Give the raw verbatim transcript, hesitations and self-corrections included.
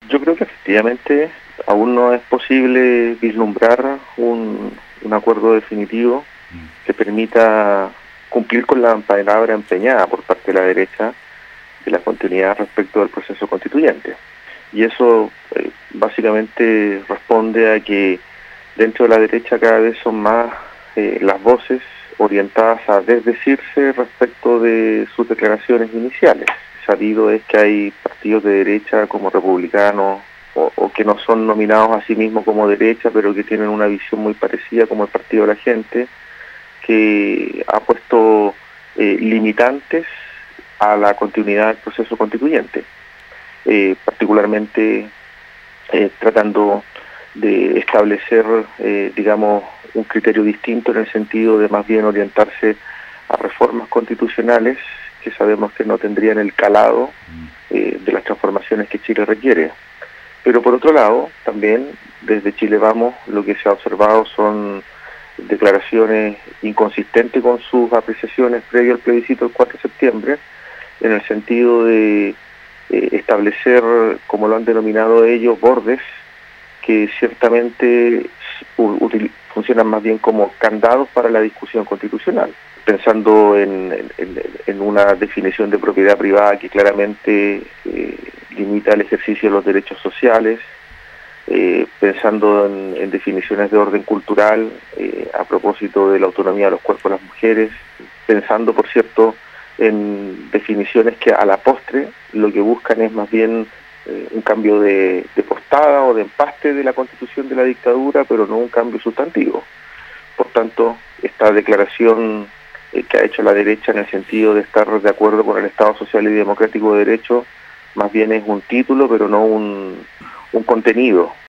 Yo creo que efectivamente aún no es posible vislumbrar un, un acuerdo definitivo que permita cumplir con la palabra empeñada por parte de la derecha de la continuidad respecto del proceso constituyente. Y eso eh, básicamente responde a que dentro de la derecha cada vez son más eh, las voces orientadas a desdecirse respecto de sus declaraciones iniciales. Sabido es que hay partidos de derecha como republicanos o, o que no son nominados a sí mismos como derecha, pero que tienen una visión muy parecida como el Partido de la Gente, que ha puesto eh, limitantes a la continuidad del proceso constituyente, eh, particularmente eh, tratando de establecer, eh, digamos, un criterio distinto en el sentido de más bien orientarse a reformas constitucionales que sabemos que no tendrían el calado eh, de las transformaciones que Chile requiere. Pero por otro lado, también desde Chile Vamos lo que se ha observado son declaraciones inconsistentes con sus apreciaciones previo al plebiscito del cuatro de septiembre, en el sentido de eh, establecer, como lo han denominado ellos, bordes que ciertamente funcionan más bien como candados para la discusión constitucional, pensando en, en, en una definición de propiedad privada que claramente eh, limita el ejercicio de los derechos sociales, eh, pensando en, en definiciones de orden cultural eh, a propósito de la autonomía de los cuerpos de las mujeres, pensando, por cierto, en definiciones que a la postre lo que buscan es más bien eh, un cambio de, de postada o de empaste de la constitución de la dictadura, pero no un cambio sustantivo. Por tanto, esta declaración eh, que ha hecho la derecha en el sentido de estar de acuerdo con el Estado Social y Democrático de Derecho, más bien es un título, pero no un, un contenido